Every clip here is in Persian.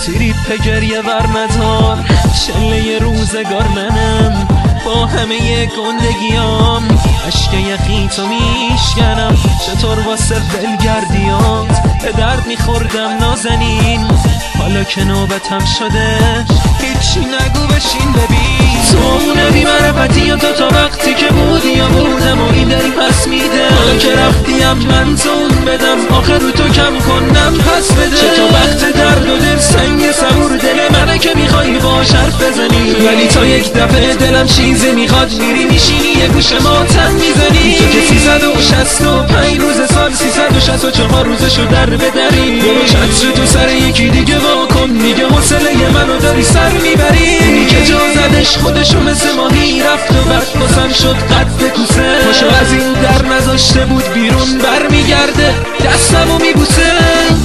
تریپ گریه ور ندار، چله روزگار منم با همه گندگیام، اشک یخی تو میشکنم چطور واسه ولگردیات، به درد میخوردم نازنین حالا که نوبتم شده هیچی نگو بشین ببین. تو اون بی‌معرفتی یا تا وقتی که بودی یا بودم و این دل پس میده، حالا که رفتیم من تو اون بدم آخر رو تو کم کنم پس بده. چه تو وقت درد و دل سنگ صبور دل منه که میخوایی باش حرف بزنی، ولی تا یک دفعه دلم چیزی میخواد میری میشینی یه گوش ماتم میزنی. تو که 365 روز سال 364 روزشو در بدری، برو چتر تو سر یکی دیگه واکن، میگه حوصله منو داری سر میبری. اونی که جا زدش خودشو مثل ماهی رفت و بعد بسم شد قد کوسه، پاشو از این در نذاشته بود بیرون برمیگرده دستمو میبوسه.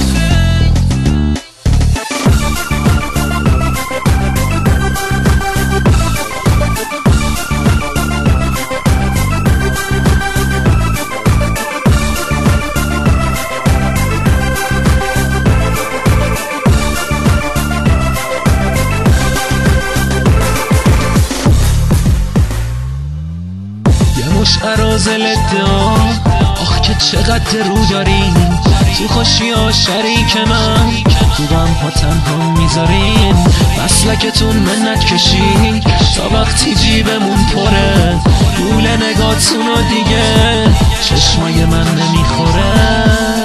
مش ارازل دام آخ که چقدر رو دارین، تو خوشی ها شریک من، تو غم ها تنها میذارین، مسلکتون منت کشی تا وقتی جیبمون پره، گول نگاتون رو دیگه چشمای من نمیخوره.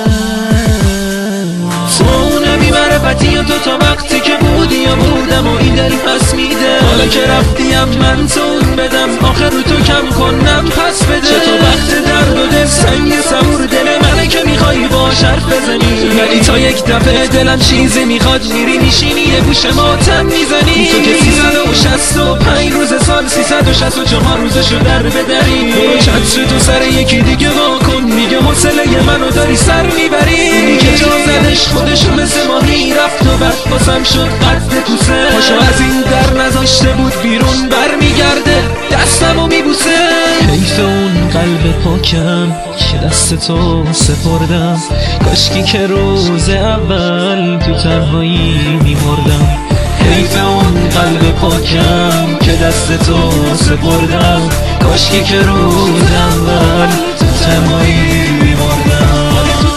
تو اون بی‌معرفتی یا تو تا وقتی که بودی یا بودم و این دل پس میده، حالا که رفتیم من تو اون بدم آخر رو تو کم کنم پس بده. چه تو وقت درد و دل سنگ صبور دل منه که میخوایی باش حرف بزنی، ولی تا یک دفعه دلم چیزی میخواد میری میشینی یه گوش ماتم میزنی. تو که 365 روز سال 364 روزشو در بدری، برو چتر تو سر یکی دیگه واکن، میگه حوصله منو داری سر میبری. اونی که جا زدش خودشو مثل ماهی رفت و بعد باسم شد قد کوسه، پاشو از این در نذاشته بود بیرون برمیگرده دستمو میبوسه. حیف اون قلب پاکم که دست تو سپردم، کاشکی که روز اول تو تنهایی میمردم. حیف اون قلب پاکم که دست تو سپردم، کاشکی که روز اول تو تنهایی میمردم.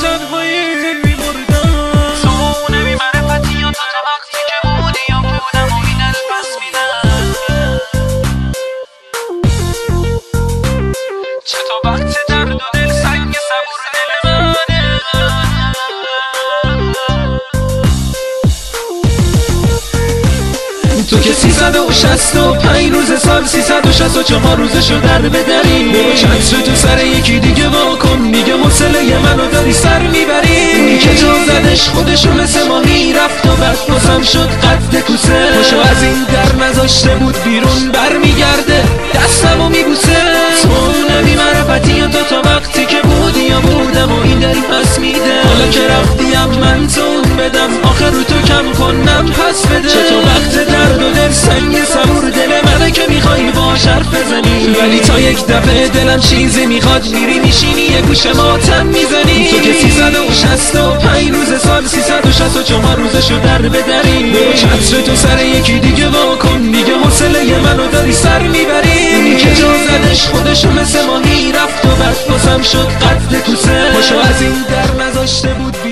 تو که 365 روز سال 364 روزشو در بدری، برو چتر تو سر یکی دیگه واکن، میگه حوصله منو داری سر میبری. اونی که جا زدش خودشو مثل ماهی رفت و بعد باسم شد قد کوسه، پاشو از این در نذاشته بود بیرون برمیگرده دستمو میبوسه. تو اون بی‌معرفتی یا تو تا وقتی که بودی یا بودم و این دل پس میده، حالا که رفتیم من تو اون بدم آخر رو تو کم کنم پس بده. چه تو وقت درد و دل سنگ صبور دل منه که میخوایی باش حرف بزنی، ولی تا یک دفعه دلم چیزی میخواد میری میشینی یه گوش ماتم میزنی. تو که 365 روز سال 364 روزشو در بدری، برو چتر تو سر یکی دیگه واکن، میگه حوصله منو داری سر میبری. اونی که جا زدش خودشو مثل ماهی رفت و بعد باسم شد قد کوسه، پاشو از این در نذاشته بود